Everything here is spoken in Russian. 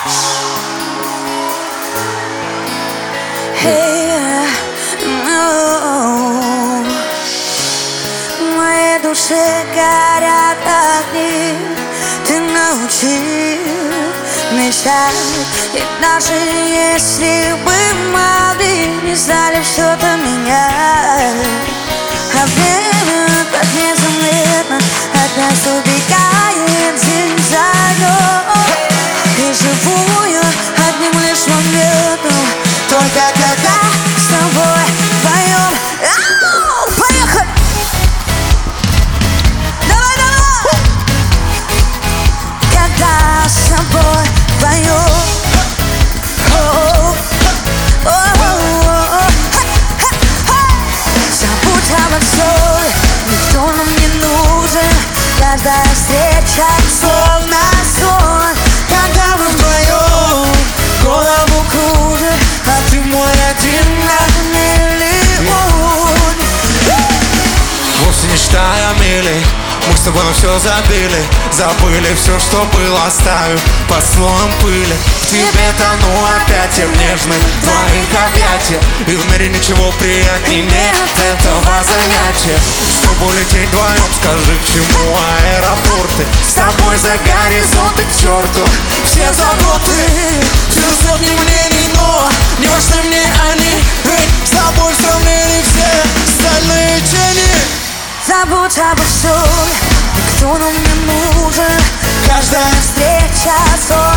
Hey, no. В моей душе горят огни. Ты научил мечтать. И даже если бы могли, не стали что-то менять. А время так незаметно от нас убегает день за днем. И живу я одним лишь моментом, только когда с тобой вдвоем. Поехали! Давай, давай! Когда с тобой вдвоем. Забудь обо всем, никто нам не нужен. Каждая встреча словно сон. Когда мы вдвоем, голову кружит, а ты мой один на миллион. Вовсе не считая мили, мы с тобой на все забили. Забыли все, что было, оставив под слоем пыли. В тебе тону опять, я в нежных твоих объятиях. И в мире ничего приятнее нет этого занятия. С тобой лететь вдвоем, скажи, к чему аэропорты. С тобой за горизонт и к черту все заботы. Через сотни мнений, но не важны мне они. С тобой в сравнении все остальные тени. Забудь обо всем, никто нам не нужен. Каждая встреча сон.